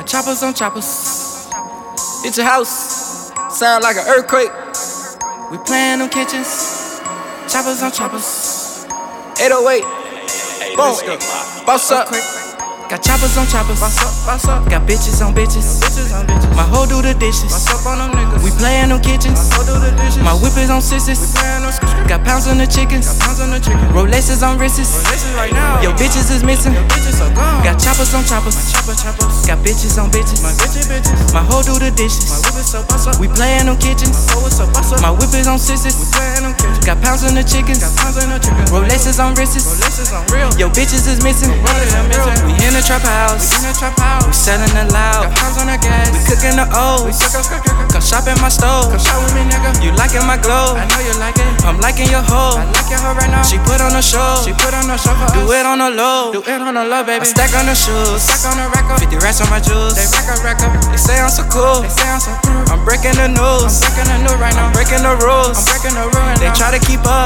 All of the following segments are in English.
Got choppers on choppers. It's your house. Sound like an earthquake. We playin' them kitchens. Choppers on choppers. 808. Boom. Boss up. Got choppers on choppers. Boss up. Got bitches on bitches. My hoe do the dishes. We playin' them kitchens. My whip is on sisters. Got pounds on the chickens. Rolexes on wrists. Yo, bitches is missing. Got choppers on choppers. Got bitches on bitches. My hoe do the dishes. We playin' them kitchens. My whip is on sisters. Got pounds on the chickens. Rolexes on wrists. Yo, bitches is missing. We in the trap house. We sellin' it loud. We cookin' the O's. Come shop at my stove. You liking my glow? I know you like it. I'm liking your hoe. I like your hoe right now. She put on a show. Do it on the low. Baby. I stack on the shoes. 50 racks on my jewels. They rack up. They say I'm so cool. I'm breaking the news. I'm breaking the rules. They try to keep up.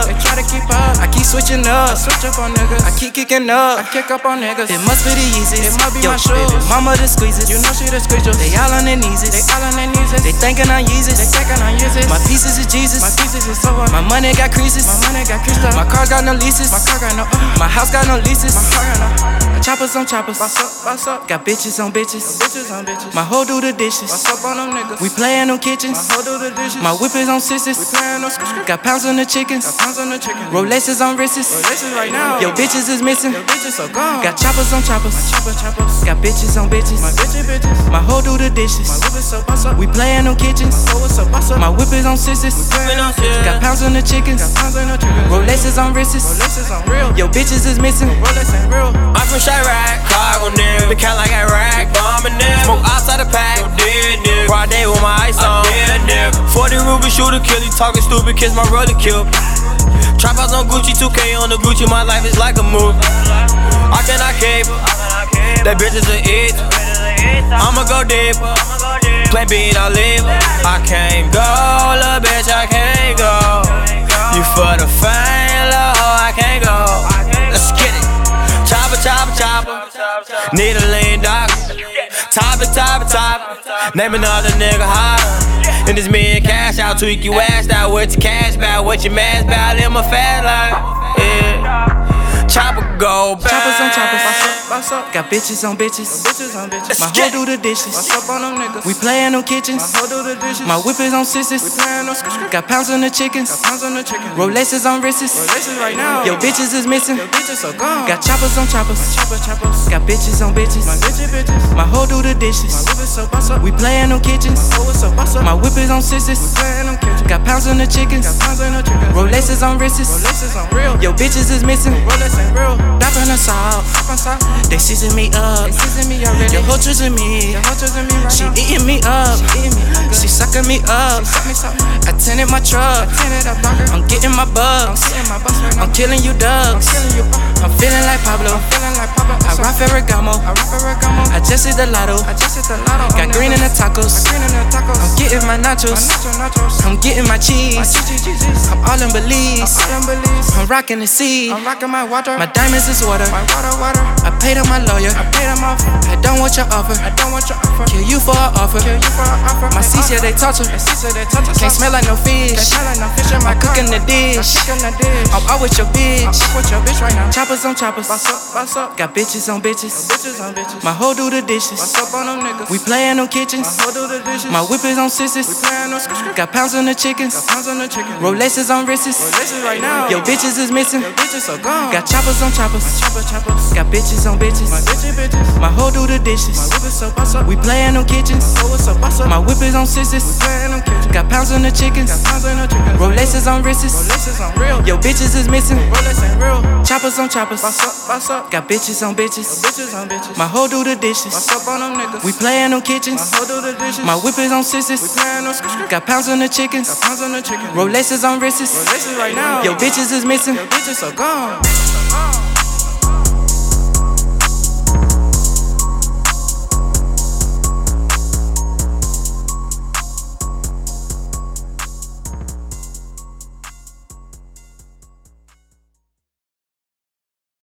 I keep switching up. I keep kicking up. It must be the easiest. Yo, baby, mama the squeezes. You know she the squeezes. They all on their knees. They thinking I'm Yeezus. My pieces is Jesus. My money got creases. My car got no leases. My house got no leases. Choppers on choppers. Got bitches on bitches. My hoe do the dishes. We playin' them kitchens. My whip is on sisters. Got pounds on the chickens. Rolexes on wrists. Yo, bitches is missing. Got choppers on choppers. Got bitches on bitches. My hoe do the dishes. We playin' them kitchens. My whip is on sisters. Got pounds on the chickens. Rolexes on wrists. Yo, bitches is missing. I'm from Chirac, cargo nigga. The count like I rack, bombing nigga. Smoke outside the pack, dead nigga. Broad day with my ice on, dead nigga. 40 Ruby shooter, kill he talking stupid, kiss my brother kill. Trap house on Gucci, 2K on the Gucci, my life is like a movie. I cannot keep that bitch is an it. I'ma go deep. Plan B, I live. I can't go, little bitch, I can't go. You for the fame, little hoe, I can't go. Let's get it. Chopper. Need a lean dog. Top. Name another nigga higher. And this me and cash out, tweak you ass out. What your cash bout, what your man's bout. Live my fat life. Yeah. Chopper go back. Choppers on choppers. Got bitches on bitches. My hoe do the dishes. We playin' them kitchens. My whip is on sisters. Got pounds on the chickens. Rolexes on wrists. Yo, bitches is missing. Got choppers on choppers. Got bitches on bitches. My hoe do the dishes. We playin' them kitchens. My whip is on sisters. Got pounds on the chickens. Rolexes on wrists. Yo, bitches is missing. Dappin' us out. They season me up. Your hoe choosing me. She eating me up. She sucking me up. I tinted my truck. I'm getting my bugs. I'm killing you ducks. I'm feeling like Pablo. I rock Ferragamo. I just hit the lotto. Got green in the tacos. I'm getting my nachos. I'm getting my cheese. I'm all in Belize. I'm rocking the sea. My diamonds is water. I paid on my lawyer. I don't want your offer. Kill you for an offer. My seats, yeah, they torture. Can't smell like no fish. I cook in the dish. I'm out with your bitch. Choppers on choppers. Got bitches on bitches. My hoe do the dishes. We playin' them kitchens. My whip is on sisters. Got pounds on the chickens. Rolexes on wrists. Yo, bitches is missing. Got choppers on choppers. Got bitches on bitches. My hoe do the dishes. We playin' them kitchens. My whip is on sisters. Got pounds on the chickens. Rolexes on wrists. Yo, bitches is missing. Choppers on choppers. Got bitches on bitches. My hoe do the dishes. We playin' them kitchens. My whip is on sisters. Got pounds on the chickens. Rolexes on wrists. Yo, bitches is missing.